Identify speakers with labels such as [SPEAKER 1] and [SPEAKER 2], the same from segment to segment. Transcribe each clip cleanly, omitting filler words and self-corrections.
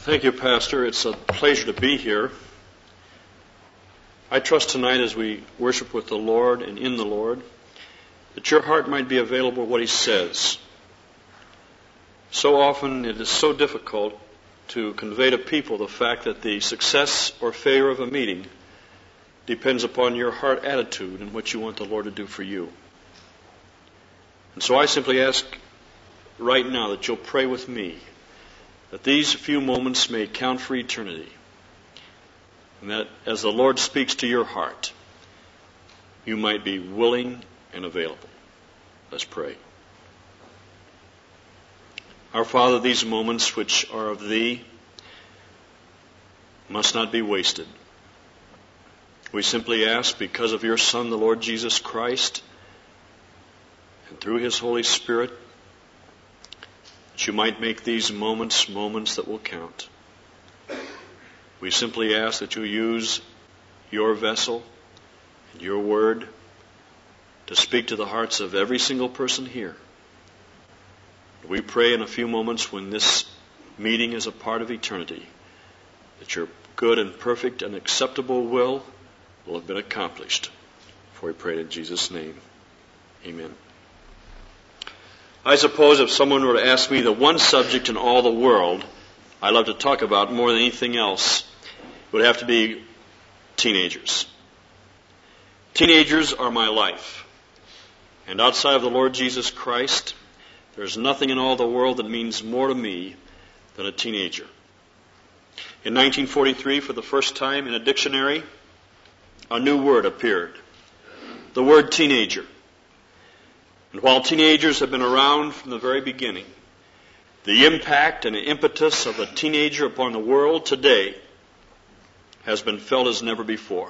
[SPEAKER 1] Thank you, Pastor. It's a pleasure to be here. I trust tonight as we worship with the Lord and in the Lord that your heart might be available to what He says. So often it is so difficult to convey to people the fact that the success or failure of a meeting depends upon your heart attitude and what you want the Lord to do for you. And so I simply ask right now that you'll pray with me that these few moments may count for eternity, and that as the Lord speaks to your heart, you might be willing and available. Let's pray. Our Father, these moments which are of Thee must not be wasted. We simply ask, because of your Son, the Lord Jesus Christ, and through His Holy Spirit, that you might make these moments that will count. We simply ask that you use your vessel and your word to speak to the hearts of every single person here. We pray in a few moments, when this meeting is a part of eternity, that your good and perfect and acceptable will have been accomplished. For we pray in Jesus' name. Amen. I suppose if someone were to ask me the one subject in all the world I love to talk about more than anything else, it would have to be teenagers. Teenagers are my life. And outside of the Lord Jesus Christ, there's nothing in all the world that means more to me than a teenager. In 1943, for the first time in a dictionary, a new word appeared. The word teenager. And while teenagers have been around from the very beginning, the impact and the impetus of a teenager upon the world today has been felt as never before.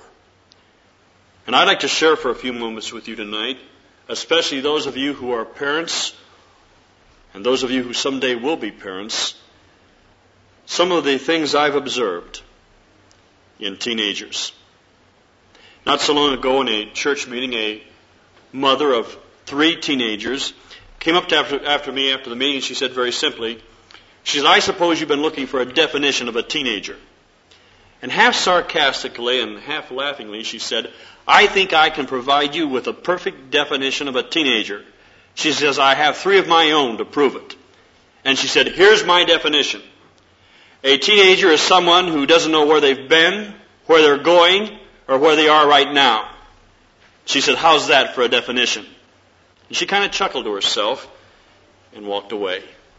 [SPEAKER 1] And I'd like to share for a few moments with you tonight, especially those of you who are parents and those of you who someday will be parents, some of the things I've observed in teenagers. Not so long ago in a church meeting, a mother of 3 teenagers came up after me after the meeting, and she said very simply, she said, "I suppose you've been looking for a definition of a teenager." And half sarcastically and half laughingly, she said, "I think I can provide you with a perfect definition of a teenager." She says, "I have 3 of my own to prove it." And she said, "Here's my definition. A teenager is someone who doesn't know where they've been, where they're going, or where they are right now." She said, "How's that for a definition?" And she kind of chuckled to herself and walked away.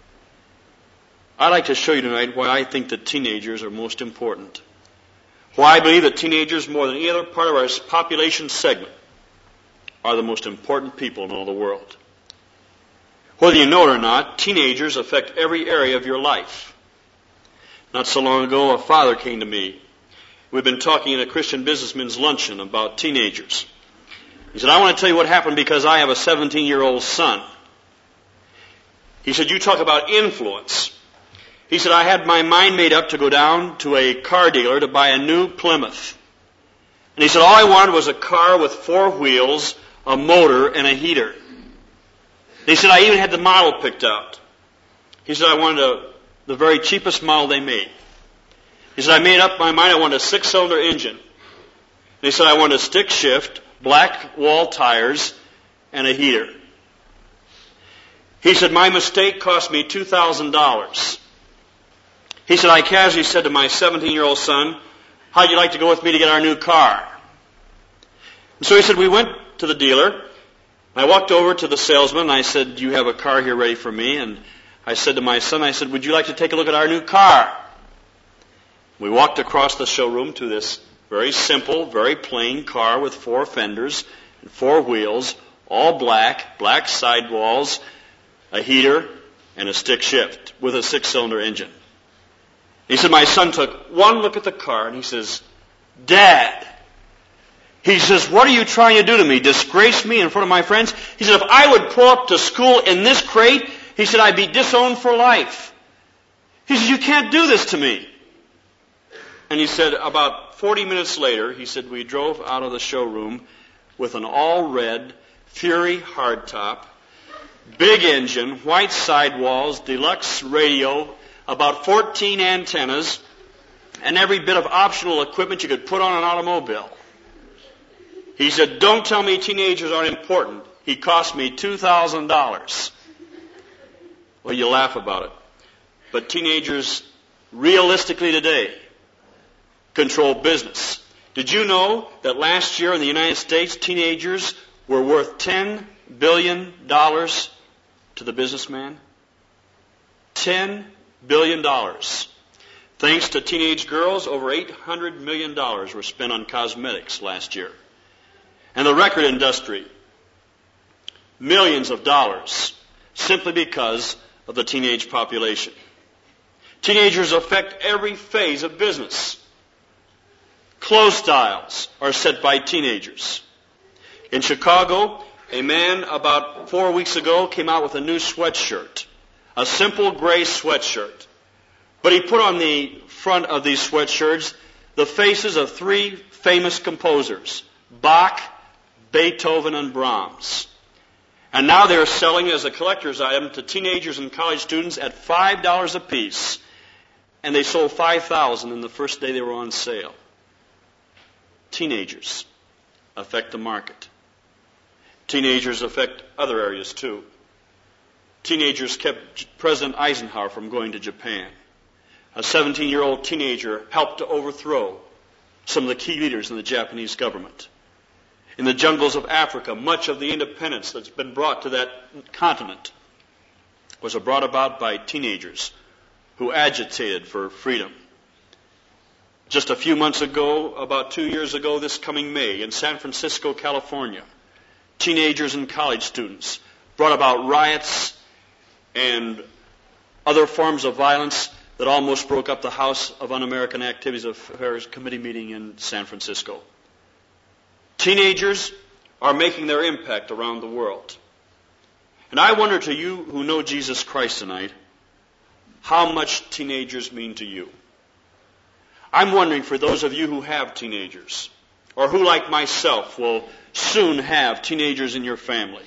[SPEAKER 1] I'd like to show you tonight why I think that teenagers are most important. Why I believe that teenagers, more than any other part of our population segment, are the most important people in all the world. Whether you know it or not, teenagers affect every area of your life. Not so long ago, a father came to me. We've been talking at a Christian businessman's luncheon about teenagers. He said, "I want to tell you what happened because I have a 17-year-old son." He said, "You talk about influence." He said, "I had my mind made up to go down to a car dealer to buy a new Plymouth." And he said, all I wanted was a car with 4 wheels, a motor, and a heater. And he said, I even had the model picked out. He said, I wanted the very cheapest model they made. He said, I made up my mind I wanted a 6-cylinder engine. And he said, I wanted a stick shift, black wall tires, and a heater. He said, my mistake cost me $2,000. He said, I casually said to my 17-year-old son, how'd you like to go with me to get our new car? And so he said, we went to the dealer. I walked over to the salesman and I said, do you have a car here ready for me? And I said to my son, I said, would you like to take a look at our new car? We walked across the showroom to this very simple, very plain car with 4 fenders and 4 wheels, all black sidewalls, a heater, and a stick shift with a 6-cylinder engine. He said, my son took one look at the car and he says, Dad, he says, what are you trying to do to me? Disgrace me in front of my friends? He said, if I would pull up to school in this crate, he said, I'd be disowned for life. He said, you can't do this to me. And he said, about 40 minutes later, he said, we drove out of the showroom with an all-red Fury hardtop, big engine, white sidewalls, deluxe radio, about 14 antennas, and every bit of optional equipment you could put on an automobile. He said, don't tell me teenagers aren't important. He cost me $2,000. Well, you laugh about it. But teenagers, realistically today, control business. Did you know that last year in the United States, teenagers were worth $10 billion to the businessman? $10 billion. Thanks to teenage girls, over $800 million were spent on cosmetics last year. And the record industry, millions of dollars, simply because of the teenage population. Teenagers affect every phase of business. Clothes styles are set by teenagers. In Chicago, a man about 4 weeks ago came out with a new sweatshirt, a simple gray sweatshirt. But he put on the front of these sweatshirts the faces of 3 famous composers, Bach, Beethoven, and Brahms. And now they're selling as a collector's item to teenagers and college students at $5 a piece. And they sold 5,000 in the first day they were on sale. Teenagers affect the market. Teenagers affect other areas too. Teenagers kept President Eisenhower from going to Japan. A 17-year-old teenager helped to overthrow some of the key leaders in the Japanese government. In the jungles of Africa, much of the independence that's been brought to that continent was brought about by teenagers who agitated for freedom. Just a few months ago, about 2 years ago this coming May, in San Francisco, California, teenagers and college students brought about riots and other forms of violence that almost broke up the House of Un-American Activities Affairs Committee meeting in San Francisco. Teenagers are making their impact around the world. And I wonder to you who know Jesus Christ tonight, how much teenagers mean to you. I'm wondering for those of you who have teenagers, or who, like myself, will soon have teenagers in your family,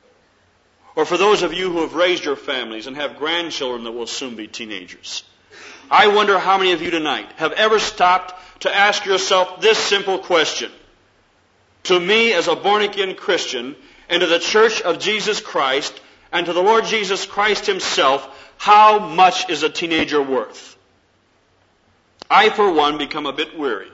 [SPEAKER 1] or for those of you who have raised your families and have grandchildren that will soon be teenagers. I wonder how many of you tonight have ever stopped to ask yourself this simple question. To me, as a born-again Christian, and to the Church of Jesus Christ, and to the Lord Jesus Christ Himself, how much is a teenager worth? I, for one, become a bit weary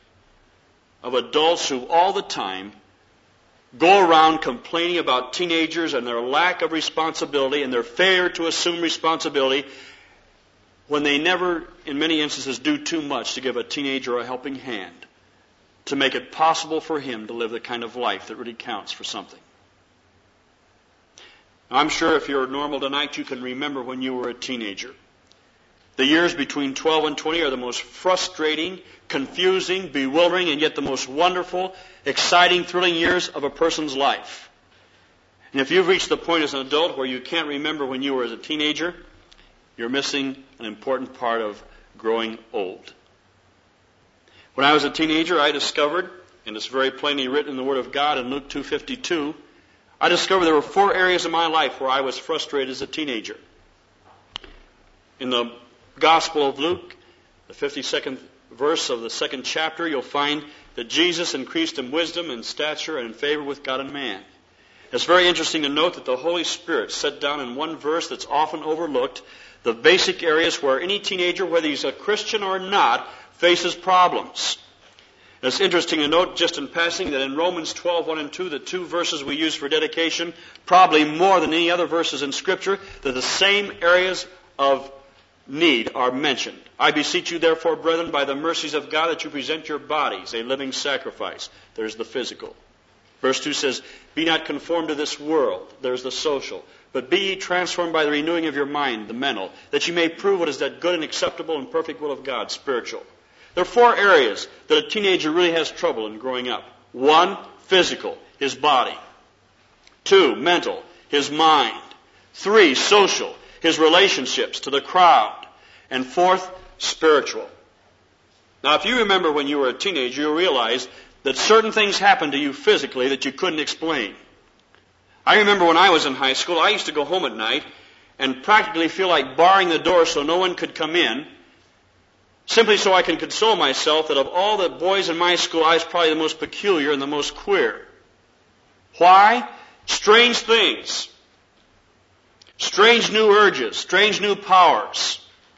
[SPEAKER 1] of adults who all the time go around complaining about teenagers and their lack of responsibility and their failure to assume responsibility when they never, in many instances, do too much to give a teenager a helping hand to make it possible for him to live the kind of life that really counts for something. I'm sure if you're normal tonight, you can remember when you were a teenager. The years between 12 and 20 are the most frustrating, confusing, bewildering, and yet the most wonderful, exciting, thrilling years of a person's life. And if you've reached the point as an adult where you can't remember when you were as a teenager, you're missing an important part of growing old. When I was a teenager, I discovered, and it's very plainly written in the Word of God in Luke 2:52, I discovered there were 4 areas of my life where I was frustrated as a teenager. In the Gospel of Luke, the 52nd verse of the 2nd chapter, you'll find that Jesus increased in wisdom and stature and in favor with God and man. It's very interesting to note that the Holy Spirit set down in one verse that's often overlooked the basic areas where any teenager, whether he's a Christian or not, faces problems. It's interesting to note, just in passing, that in Romans 12:1 and 2, the 2 verses we use for dedication, probably more than any other verses in Scripture, that the same areas of need are mentioned. I beseech you, therefore, brethren, by the mercies of God, that you present your bodies a living sacrifice. There's the physical. Verse 2 says, be not conformed to this world. There's the social. But be ye transformed by the renewing of your mind, the mental, that you may prove what is that good and acceptable and perfect will of God, spiritual. There are 4 areas that a teenager really has trouble in growing up. 1, physical, his body. 2, mental, his mind. 3, social, his relationships to the crowd. And 4th, spiritual. Now, if you remember when you were a teenager, you'll realize that certain things happened to you physically that you couldn't explain. I remember when I was in high school, I used to go home at night, and practically feel like barring the door so no one could come in, simply so I can console myself that of all the boys in my school, I was probably the most peculiar and the most queer. Why? Strange things. Strange new urges. Strange new powers.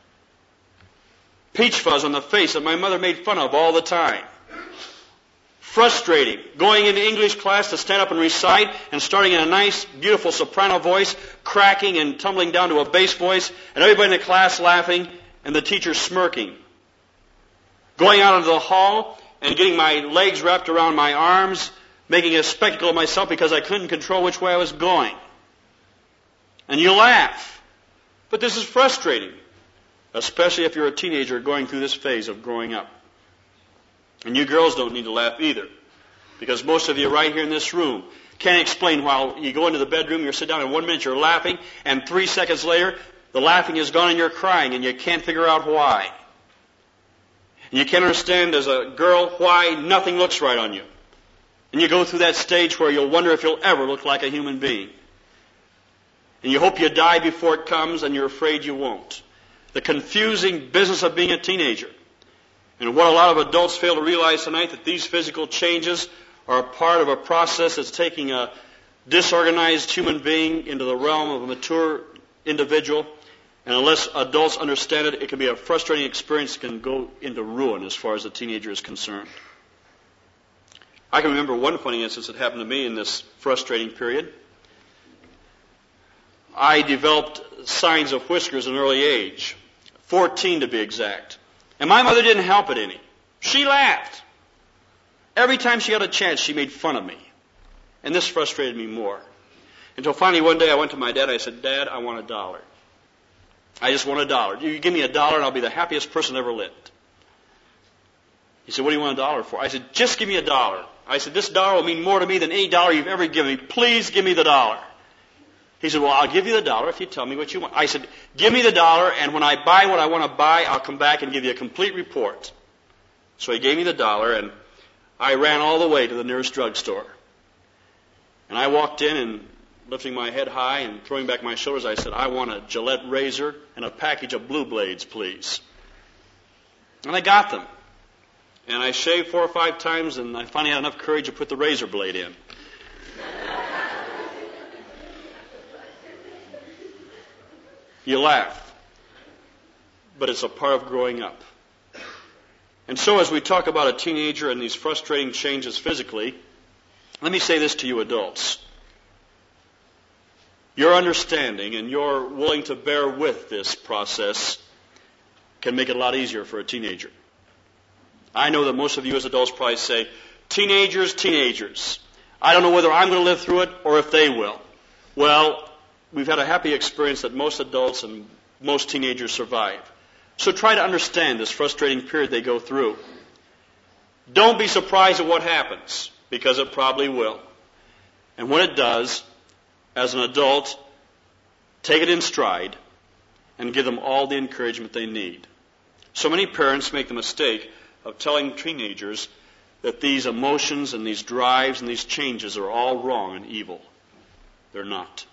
[SPEAKER 1] Peach fuzz on the face that my mother made fun of all the time. Frustrating. Going into English class to stand up and recite and starting in a nice, beautiful soprano voice, cracking and tumbling down to a bass voice, and everybody in the class laughing and the teacher smirking. Going out into the hall and getting my legs wrapped around my arms, making a spectacle of myself because I couldn't control which way I was going. And you laugh. But this is frustrating, especially if you're a teenager going through this phase of growing up. And you girls don't need to laugh either, because most of you right here in this room can't explain while you go into the bedroom, you sit down, and 1 minute you're laughing, and 3 seconds later, the laughing is gone and you're crying, and you can't figure out why. And you can't understand as a girl why nothing looks right on you. And you go through that stage where you'll wonder if you'll ever look like a human being. And you hope you die before it comes, and you're afraid you won't. The confusing business of being a teenager. And what a lot of adults fail to realize tonight, that these physical changes are a part of a process that's taking a disorganized human being into the realm of a mature individual. And unless adults understand it, it can be a frustrating experience that can go into ruin as far as the teenager is concerned. I can remember one funny instance that happened to me in this frustrating period. I developed signs of whiskers at an early age, 14 to be exact. And my mother didn't help it any. She laughed. Every time she got a chance, she made fun of me. And this frustrated me more. Until finally one day I went to my dad and I said, Dad, I want $1. I just want $1. You give me $1 and I'll be the happiest person ever lived. He said, what do you want $1 for? I said, just give me $1. I said, this $1 will mean more to me than any $1 you've ever given me. Please give me the $1. He said, well, I'll give you the $1 if you tell me what you want. I said, give me the $1, and when I buy what I want to buy, I'll come back and give you a complete report. So he gave me the $1, and I ran all the way to the nearest drugstore. And I walked in, and lifting my head high and throwing back my shoulders, I said, I want a Gillette razor and a package of Blue Blades, please. And I got them. And I shaved 4 or 5 times, and I finally had enough courage to put the razor blade in. You laugh, but it's a part of growing up. And so as we talk about a teenager and these frustrating changes physically, let me say this to you adults. Your understanding and your willing to bear with this process can make it a lot easier for a teenager. I know that most of you as adults probably say, teenagers. I don't know whether I'm going to live through it or if they will. Well, we've had a happy experience that most adults and most teenagers survive. So try to understand this frustrating period they go through. Don't be surprised at what happens, because it probably will. And when it does, as an adult, take it in stride and give them all the encouragement they need. So many parents make the mistake of telling teenagers that these emotions and these drives and these changes are all wrong and evil. They're not.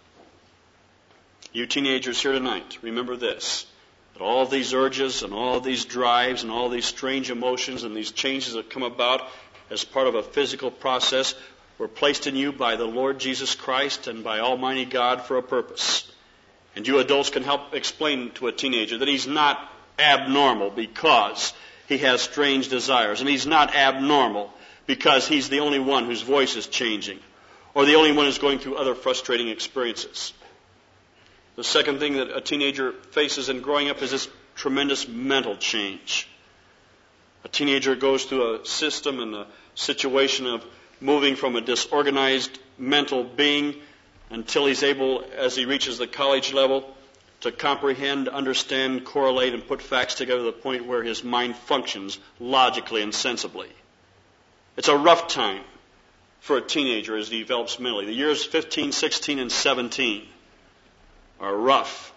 [SPEAKER 1] You teenagers here tonight, remember this, that all of these urges and all of these drives and all these strange emotions and these changes that come about as part of a physical process were placed in you by the Lord Jesus Christ and by Almighty God for a purpose. And you adults can help explain to a teenager that he's not abnormal because he has strange desires, and he's not abnormal because he's the only one whose voice is changing, or the only one who's going through other frustrating experiences. The second thing that a teenager faces in growing up is this tremendous mental change. A teenager goes through a system and a situation of moving from a disorganized mental being until he's able, as he reaches the college level, to comprehend, understand, correlate, and put facts together to the point where his mind functions logically and sensibly. It's a rough time for a teenager as he develops mentally. The years 15, 16, and 17 are rough.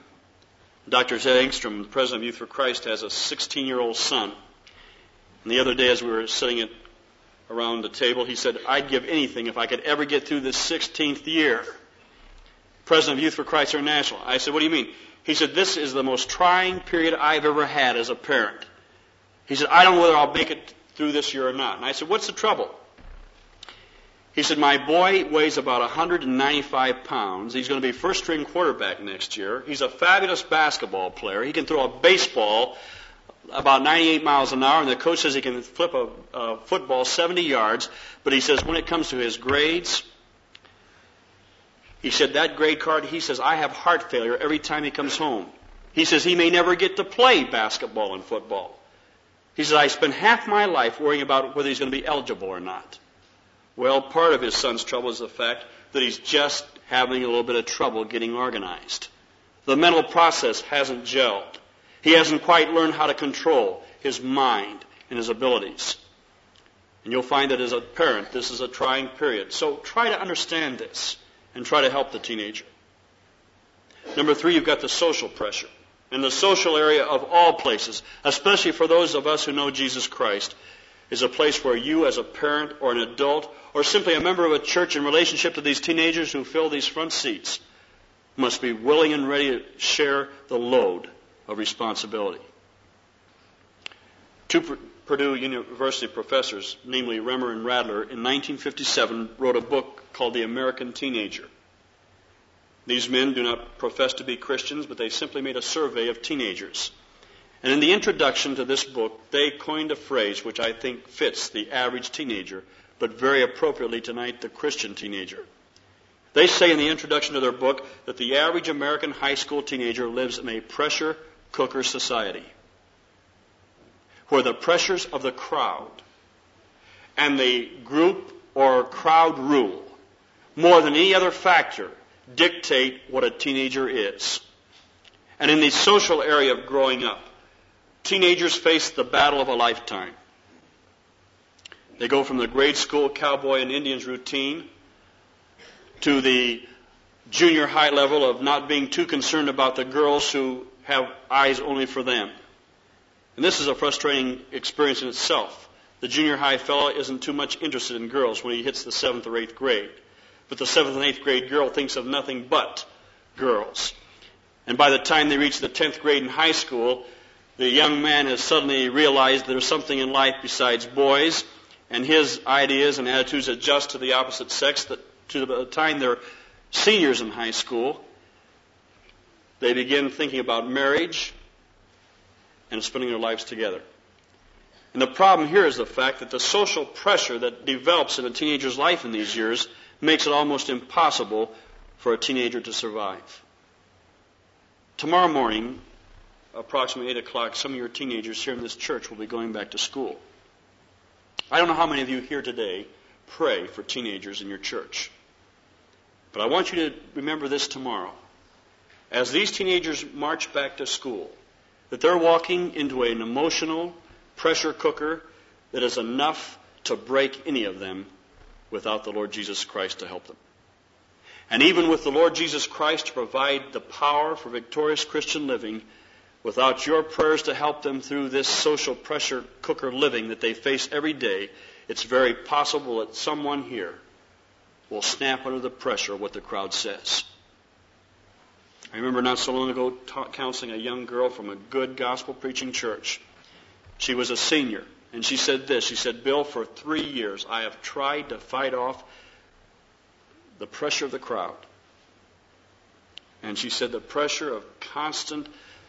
[SPEAKER 1] Dr. Ed Engstrom, the president of Youth for Christ, has a 16-year-old son. And the other day as we were sitting around the table, he said, I'd give anything if I could ever get through this 16th year.
[SPEAKER 2] president of Youth for Christ International. I said, what do you mean? He said, this is the most trying period I've ever had as a parent. He said, I don't know whether I'll make it through this year or not. And I said, what's the trouble? He said, my boy weighs about 195 pounds. He's going to be first-string quarterback next year. He's a fabulous basketball player. He can throw a baseball about 98 miles an hour, and the coach says he can flip a football 70 yards. But he says when it comes to his grades, he said that grade card, he says, I have heart failure every time he comes home. He says he may never get to play basketball and football. He says, I spend half my life worrying about whether he's going to be eligible or not. Well, part of his son's trouble is the fact that he's just having a little bit of trouble getting organized. The mental process hasn't gelled. He hasn't quite learned how to control his mind and his abilities. And you'll find that as a parent, this is a trying period. So try to understand this and try to help the teenager. Number 3, you've got the social pressure. And the social area of all places, especially for those of us who know Jesus Christ, is a place where you as a parent or an adult or simply a member of a church in relationship to these teenagers who fill these front seats must be willing and ready to share the load of responsibility. 2 Purdue University professors, namely Remmer and Radler, in 1957 wrote a book called The American Teenager. These men do not profess to be Christians, but they simply made a survey of teenagers. And in the introduction to this book, they coined a phrase which I think fits the average teenager, but very appropriately tonight, the Christian teenager. They say in the introduction to their book that the average American high school teenager lives in a pressure cooker society, where the pressures of the crowd and the group or crowd rule, more than any other factor, dictate what a teenager is. And in the social area of growing up, teenagers face the battle of a lifetime. They go from the grade school cowboy and Indians routine to the junior high level of not being too concerned about the girls who have eyes only for them. And this is a frustrating experience in itself. The junior high fellow isn't too much interested in girls when he hits the 7th or 8th grade. But the 7th and 8th grade girl thinks of nothing but girls. And by the time they reach the 10th grade in high school, the young man has suddenly realized there's something in life besides boys, and his ideas and attitudes adjust to the opposite sex. That to the time they're seniors in high school, they begin thinking about marriage and spending their lives together. And the problem here is the fact that the social pressure that develops in a teenager's life in these years makes it almost impossible for a teenager to survive. Tomorrow morning, approximately 8 o'clock, some of your teenagers here in this church will be going back to school. I don't know how many of you here today pray for teenagers in your church. But I want you to remember this tomorrow. As these teenagers march back to school, that they're walking into an emotional pressure cooker that is enough to break any of them without the Lord Jesus Christ to help them. And even with the Lord Jesus Christ to provide the power for victorious Christian living, without your prayers to help them through this social pressure cooker living that they face every day, it's very possible that someone here will snap under the pressure of what the crowd says. I remember not so long ago counseling a young girl from a good gospel-preaching church. She was a senior, and she said this. She said, Bill, for 3 years I have tried to fight off the pressure of the crowd. And she said the pressure of constant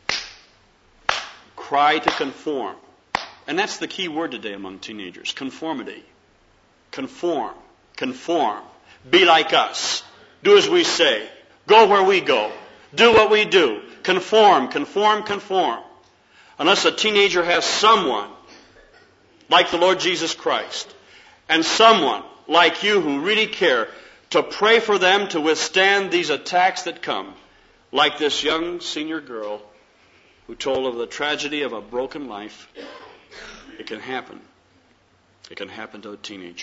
[SPEAKER 2] cry to conform. And that's the key word today among teenagers, conformity. Conform. Conform. Be like us. Do as we say. Go where we go. Do what we do. Conform, conform, conform. Unless a teenager has someone like the Lord Jesus Christ and someone like you who really care to pray for them to withstand these attacks that come, like this young senior girl who told of the tragedy of a broken life, it can happen. It can happen to a teenager.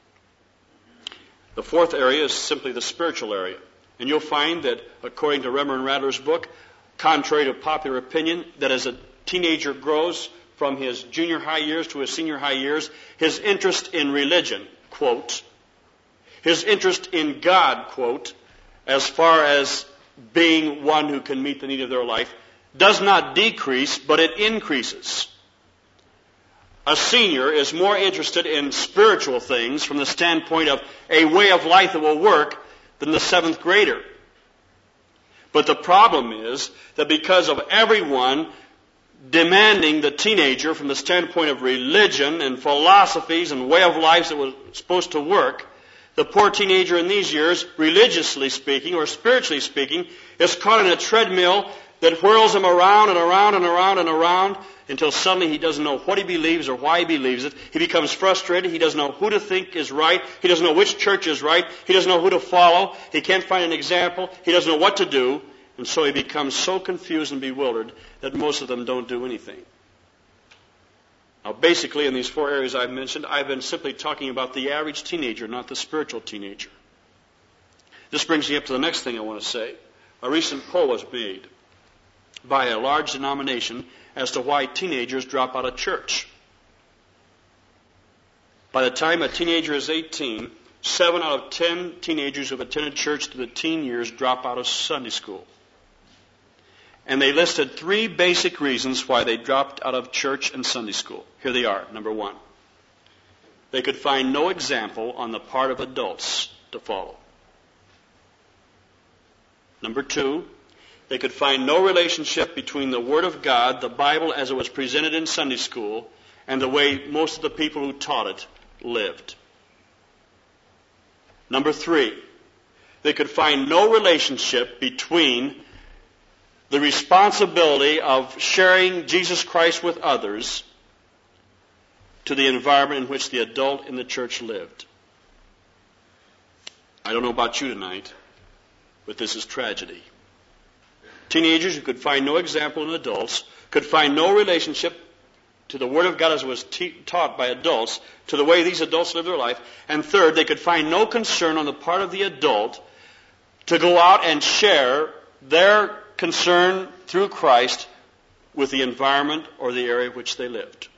[SPEAKER 2] The 4th area is simply the spiritual area. And you'll find that, according to Remmer and Radler's book, contrary to popular opinion, that as a teenager grows from his junior high years to his senior high years, his interest in religion, quote, his interest in God, quote, as far as being one who can meet the need of their life, does not decrease, but it increases. A senior is more interested in spiritual things from the standpoint of a way of life that will work than the 7th grader. But the problem is that because of everyone demanding the teenager from the standpoint of religion and philosophies and way of life that was supposed to work, the poor teenager in these years, religiously speaking or spiritually speaking, is caught in a treadmill that whirls him around and around and around and around until suddenly he doesn't know what he believes or why he believes it. He becomes frustrated. He doesn't know who to think is right. He doesn't know which church is right. He doesn't know who to follow. He can't find an example. He doesn't know what to do. And so he becomes so confused and bewildered that most of them don't do anything. Now, basically, in these 4 areas I've mentioned, I've been simply talking about the average teenager, not the spiritual teenager. This brings me up to the next thing I want to say. A recent poll was made by a large denomination as to why teenagers drop out of church. By the time a teenager is 18, 7 out of 10 teenagers who have attended church through the teen years drop out of Sunday school. And they listed 3 basic reasons why they dropped out of church and Sunday school. Here they are. Number 1, they could find no example on the part of adults to follow. Number 2, they could find no relationship between the Word of God, the Bible as it was presented in Sunday school, and the way most of the people who taught it lived. Number 3, they could find no relationship between the responsibility of sharing Jesus Christ with others to the environment in which the adult in the church lived. I don't know about you tonight, but this is tragedy. Teenagers who could find no example in adults, could find no relationship to the Word of God as it was taught by adults, to the way these adults live their life. And third, they could find no concern on the part of the adult to go out and share their concern through Christ with the environment or the area in which they lived.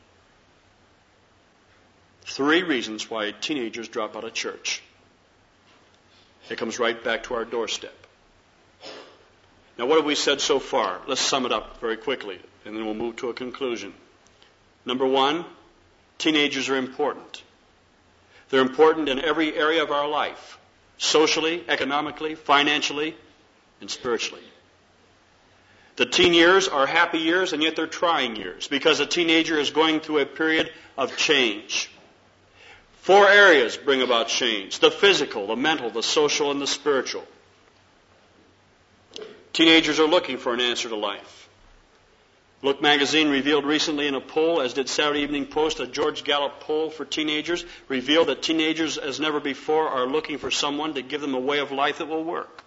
[SPEAKER 2] 3 reasons why teenagers drop out of church. It comes right back to our doorstep. Now, what have we said so far? Let's sum it up very quickly, and then we'll move to a conclusion. Number 1, teenagers are important. They're important in every area of our life, socially, economically, financially, and spiritually. The teen years are happy years, and yet they're trying years, because a teenager is going through a period of change. 4 areas bring about change: the physical, the mental, the social, and the spiritual. Teenagers are looking for an answer to life. Look magazine revealed recently in a poll, as did Saturday Evening Post, a George Gallup poll for teenagers, revealed that teenagers, as never before, are looking for someone to give them a way of life that will work.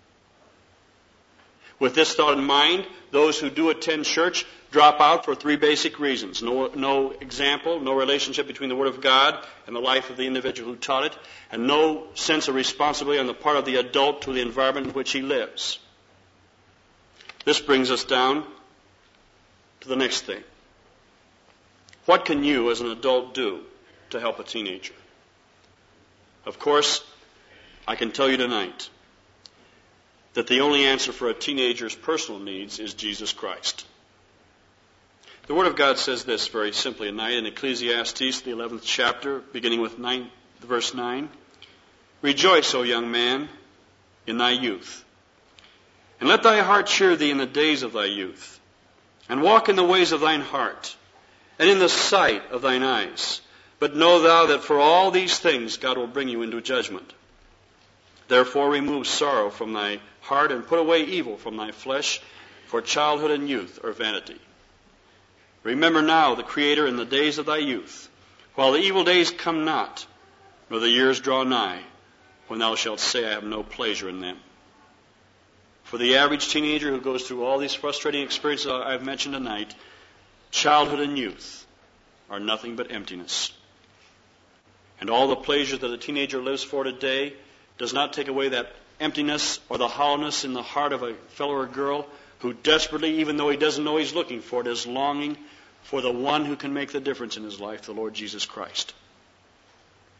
[SPEAKER 2] With this thought in mind, those who do attend church drop out for 3 basic reasons. No example, no relationship between the Word of God and the life of the individual who taught it, and no sense of responsibility on the part of the adult to the environment in which he lives. This brings us down to the next thing. What can you as an adult do to help a teenager? Of course, I can tell you tonight that the only answer for a teenager's personal needs is Jesus Christ. The Word of God says this very simply tonight in Ecclesiastes, the 11th chapter, beginning with verse 9. Rejoice, O young man, in thy youth, and let thy heart cheer thee in the days of thy youth, and walk in the ways of thine heart, and in the sight of thine eyes. But know thou that for all these things God will bring you into judgment. Therefore remove sorrow from thy heart, and put away evil from thy flesh, for childhood and youth are vanity. Remember now the Creator in the days of thy youth, while the evil days come not, nor the years draw nigh, when thou shalt say, I have no pleasure in them. For the average teenager who goes through all these frustrating experiences I've mentioned tonight, childhood and youth are nothing but emptiness. And all the pleasure that a teenager lives for today does not take away that emptiness or the hollowness in the heart of a fellow or girl who desperately, even though he doesn't know he's looking for it, is longing for the one who can make the difference in his life, the Lord Jesus Christ.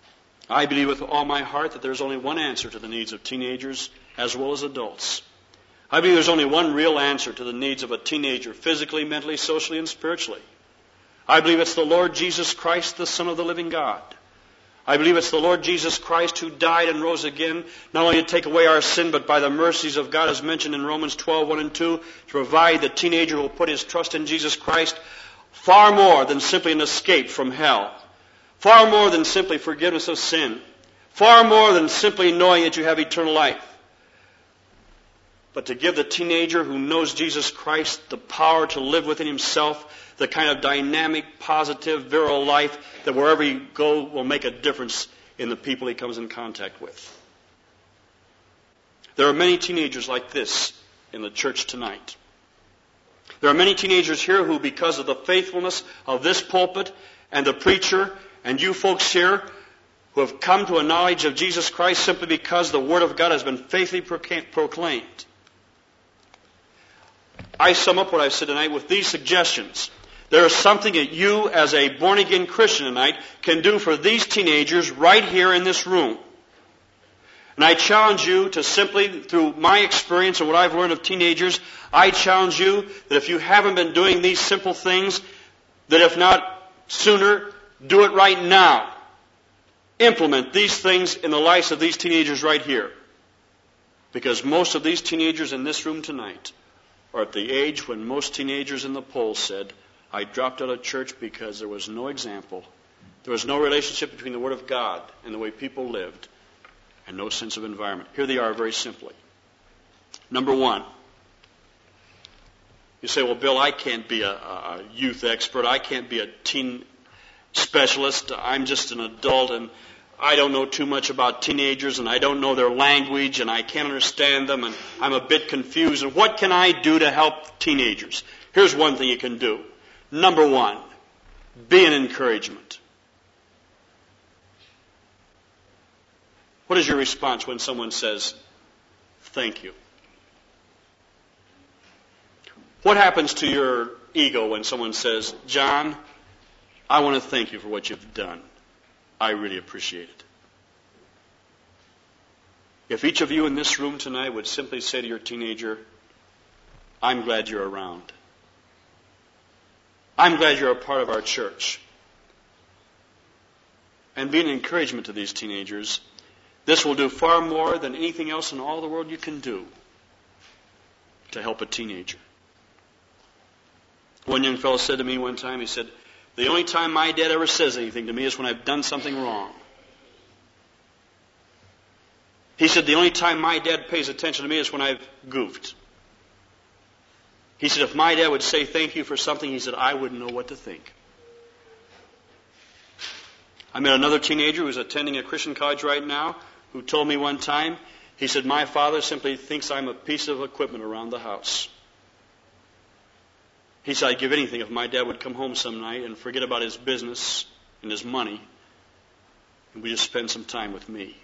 [SPEAKER 2] I believe with all my heart that there's only one answer to the needs of teenagers as well as adults. I believe there's only one real answer to the needs of a teenager, physically, mentally, socially, and spiritually. I believe it's the Lord Jesus Christ, the Son of the living God. I believe it's the Lord Jesus Christ who died and rose again, not only to take away our sin, but by the mercies of God, as mentioned in Romans 12:1 and 2, to provide the teenager who will put his trust in Jesus Christ far more than simply an escape from hell, far more than simply forgiveness of sin, far more than simply knowing that you have eternal life, but to give the teenager who knows Jesus Christ the power to live within himself the kind of dynamic, positive, virile life that wherever you go will make a difference in the people he comes in contact with. There are many teenagers like this in the church tonight. There are many teenagers here who, because of the faithfulness of this pulpit and the preacher and you folks here, who have come to a knowledge of Jesus Christ simply because the Word of God has been faithfully proclaimed. I sum up what I've said tonight with these suggestions. There is something that you, as a born-again Christian tonight, can do for these teenagers right here in this room. And I challenge you to simply, through my experience and what I've learned of teenagers, I challenge you that if you haven't been doing these simple things, that if not sooner, do it right now. Implement these things in the lives of these teenagers right here. Because most of these teenagers in this room tonight are at the age when most teenagers in the polls said, I dropped out of church because there was no example. There was no relationship between the Word of God and the way people lived, and no sense of environment. Here they are very simply. Number one, you say, well, Bill, I can't be a youth expert. I can't be a teen specialist. I'm just an adult, and I don't know too much about teenagers, and I don't know their language, and I can't understand them, and I'm a bit confused. And what can I do to help teenagers? Here's one thing you can do. Number one, be an encouragement. What is your response when someone says, thank you? What happens to your ego when someone says, John, I want to thank you for what you've done. I really appreciate it. If each of you in this room tonight would simply say to your teenager, I'm glad you're around. I'm glad you're a part of our church. And be an encouragement to these teenagers. This will do far more than anything else in all the world you can do to help a teenager. One young fellow said to me one time, he said, the only time my dad ever says anything to me is when I've done something wrong. He said, the only time my dad pays attention to me is when I've goofed. He said, if my dad would say thank you for something, he said, I wouldn't know what to think. I met another teenager who's attending a Christian college right now who told me one time, he said, my father simply thinks I'm a piece of equipment around the house. He said, I'd give anything if my dad would come home some night and forget about his business and his money, and we just spend some time with me.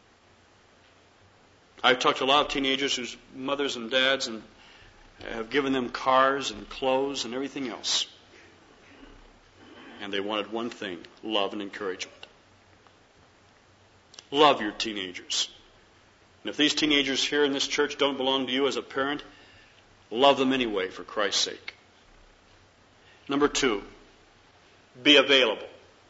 [SPEAKER 2] I've talked to a lot of teenagers whose mothers and dads and have given them cars and clothes and everything else. And they wanted one thing, love and encouragement. Love your teenagers. And if these teenagers here in this church don't belong to you as a parent, love them anyway for Christ's sake. Number two, be available.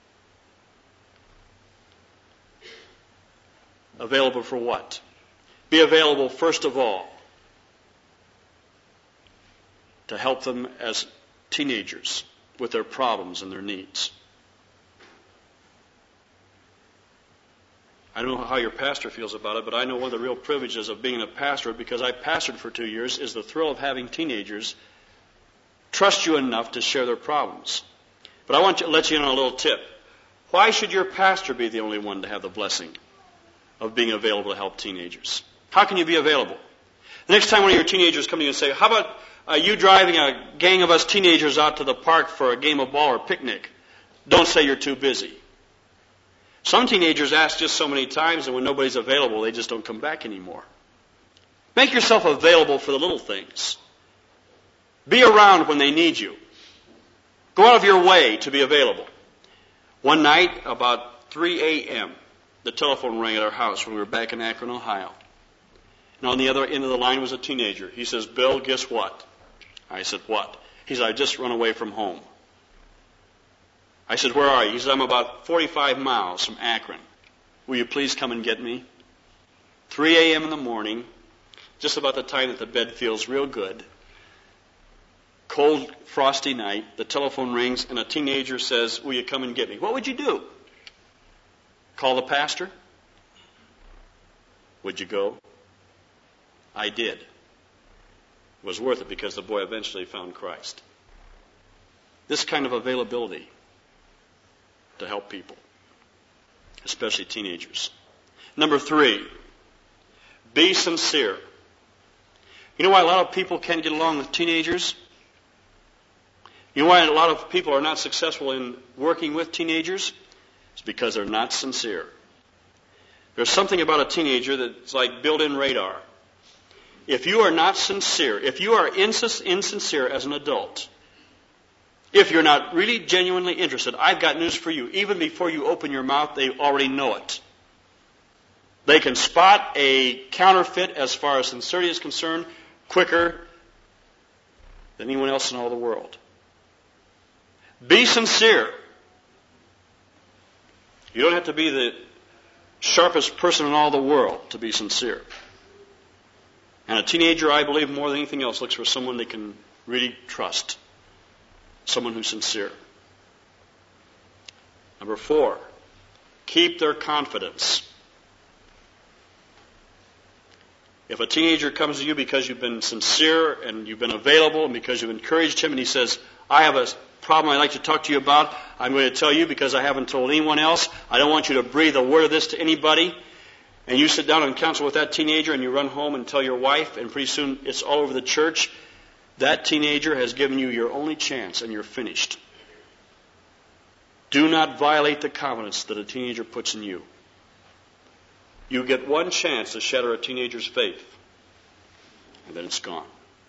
[SPEAKER 2] Available for what? Be available, first of all, to help them as teenagers with their problems and their needs. I don't know how your pastor feels about it, but I know one of the real privileges of being a pastor, because I pastored for 2 years, is the thrill of having teenagers trust you enough to share their problems. But I want to let you in on a little tip. Why should your pastor be the only one to have the blessing of being available to help teenagers? How can you be available? The next time one of your teenagers come to you and say, how about you driving a gang of us teenagers out to the park for a game of ball or picnic? Don't say you're too busy. Some teenagers ask just so many times, and when nobody's available, they just don't come back anymore. Make yourself available for the little things. Be around when they need you. Go out of your way to be available. One night, about 3 a.m., the telephone rang at our house when we were back in Akron, Ohio. And on the other end of the line was a teenager. He says, Bill, guess what? I said, what? He said, I just run away from home. I said, where are you? He said, I'm about 45 miles from Akron. Will you please come and get me? 3 a.m. in the morning, just about the time that the bed feels real good. Cold, frosty night, the telephone rings, and a teenager says, will you come and get me? What would you do? Call the pastor? Would you go? I did. It was worth it because the boy eventually found Christ. This kind of availability to help people, especially teenagers. Number 3, be sincere. You know why a lot of people can't get along with teenagers? You know why a lot of people are not successful in working with teenagers? It's because they're not sincere. There's something about a teenager that's like built-in radar. If you are not sincere, if you are insincere as an adult, if you're not really genuinely interested, I've got news for you. Even before you open your mouth, they already know it. They can spot a counterfeit as far as sincerity is concerned quicker than anyone else in all the world. Be sincere. You don't have to be the sharpest person in all the world to be sincere. And a teenager, I believe, more than anything else, looks for someone they can really trust. Someone who's sincere. Number 4, keep their confidence. If a teenager comes to you because you've been sincere and you've been available and because you've encouraged him and he says, I have a problem I'd like to talk to you about, I'm going to tell you because I haven't told anyone else. I don't want you to breathe a word of this to anybody. And you sit down and counsel with that teenager and you run home and tell your wife, and pretty soon it's all over the church. That teenager has given you your only chance and you're finished. Do not violate the confidence that a teenager puts in you. You get one chance to shatter a teenager's faith, and then it's gone.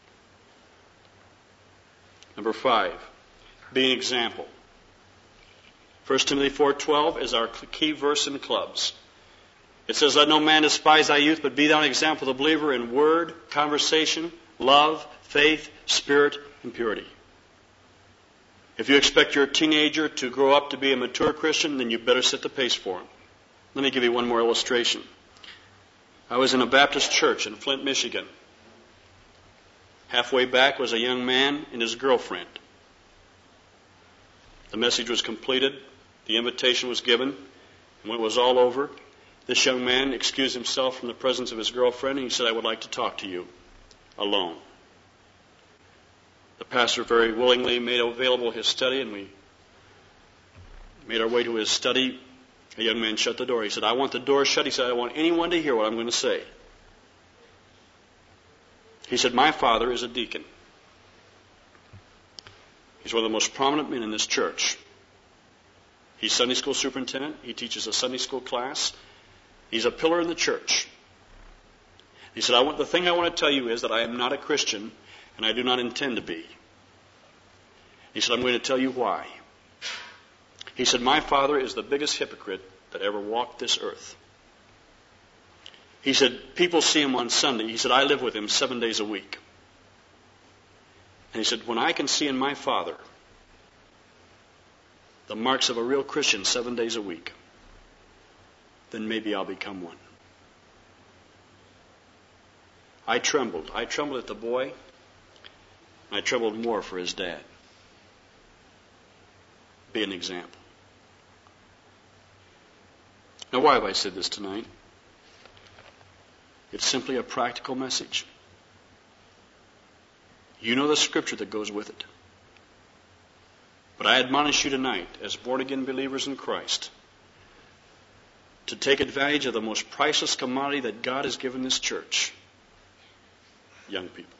[SPEAKER 2] Number 5, be an example. 1 Timothy 4:12 is our key verse in clubs. It says, let no man despise thy youth, but be thou an example of the believer in word, conversation, love, faith, spirit, and purity. If you expect your teenager to grow up to be a mature Christian, then you better set the pace for him. Let me give you one more illustration. I was in a Baptist church in Flint, Michigan. Halfway back was a young man and his girlfriend. The message was completed. The invitation was given. And when it was all over, this young man excused himself from the presence of his girlfriend and he said, I would like to talk to you alone. The pastor very willingly made available his study, and we made our way to his study. A young man shut the door. He said, I want the door shut. He said, I don't want anyone to hear what I'm going to say. He said, my father is a deacon. He's one of the most prominent men in this church. He's Sunday school superintendent. He teaches a Sunday school class. He's a pillar in the church. He said, the thing I want to tell you is that I am not a Christian, and I do not intend to be. He said, I'm going to tell you why. He said, my father is the biggest hypocrite that ever walked this earth. He said, people see him on Sunday. He said, I live with him 7 days a week. And he said, when I can see in my father the marks of a real Christian 7 days a week, then maybe I'll become one. I trembled. I trembled at the boy. I trembled more for his dad. Be an example. Now, why have I said this tonight? It's simply a practical message. You know the scripture that goes with it. But I admonish you tonight, as born-again believers in Christ, to take advantage of the most priceless commodity that God has given this church. Young people.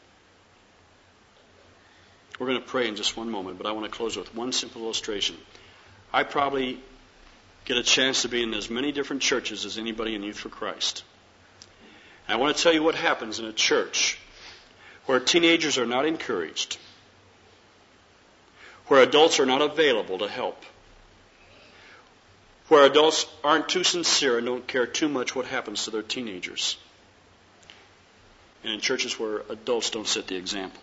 [SPEAKER 2] We're going to pray in just one moment, but I want to close with one simple illustration. I probably get a chance to be in as many different churches as anybody in Youth for Christ. And I want to tell you what happens in a church where teenagers are not encouraged, where adults are not available to help, where adults aren't too sincere and don't care too much what happens to their teenagers. And in churches where adults don't set the example.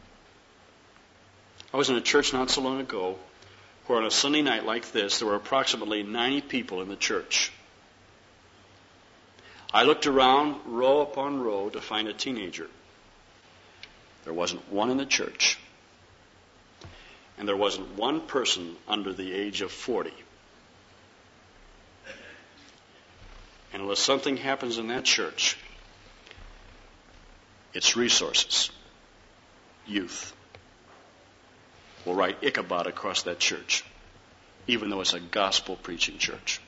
[SPEAKER 2] I was in a church not so long ago where on a Sunday night like this, there were approximately 90 people in the church. I looked around row upon row to find a teenager. There wasn't one in the church. And there wasn't one person under the age of 40. And unless something happens in that church, its resources, youth, will write Ichabod across that church, even though it's a gospel-preaching church.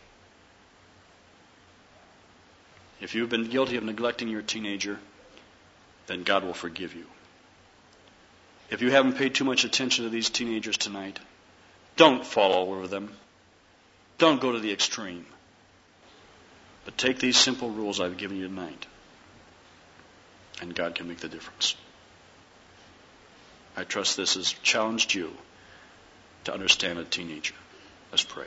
[SPEAKER 2] If you've been guilty of neglecting your teenager, then God will forgive you. If you haven't paid too much attention to these teenagers tonight, don't fall all over them. Don't go to the extreme. But take these simple rules I've given you tonight, and God can make the difference. I trust this has challenged you to understand a teenager. Let's pray.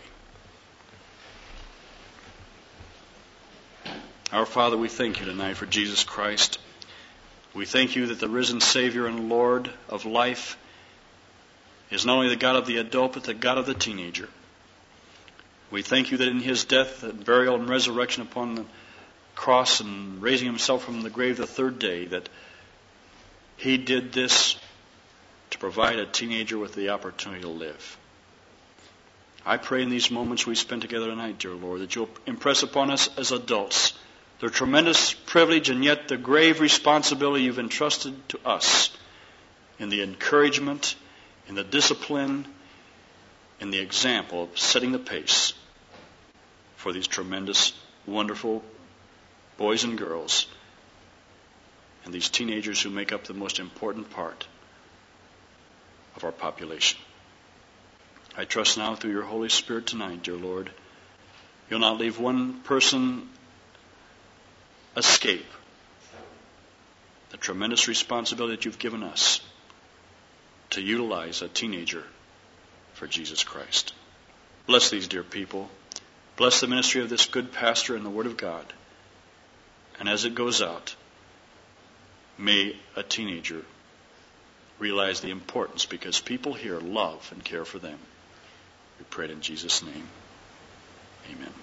[SPEAKER 2] Our Father, we thank you tonight for Jesus Christ. We thank you that the risen Savior and Lord of life is not only the God of the adult, but the God of the teenager. We thank you that in his death and burial and resurrection upon the cross and raising himself from the grave the third day, that he did this to provide a teenager with the opportunity to live. I pray in these moments we spend together tonight, dear Lord, that you'll impress upon us as adults the tremendous privilege and yet the grave responsibility you've entrusted to us in the encouragement, in the discipline, in the example of setting the pace for these tremendous, wonderful boys and girls and these teenagers who make up the most important part of our population. I trust now through your Holy Spirit tonight, dear Lord, you'll not leave one person escape the tremendous responsibility that you've given us to utilize a teenager for Jesus Christ. Bless these dear people. Bless the ministry of this good pastor and the Word of God. And as it goes out, may a teenager realize the importance, because people here love and care for them. We pray it in Jesus' name. Amen.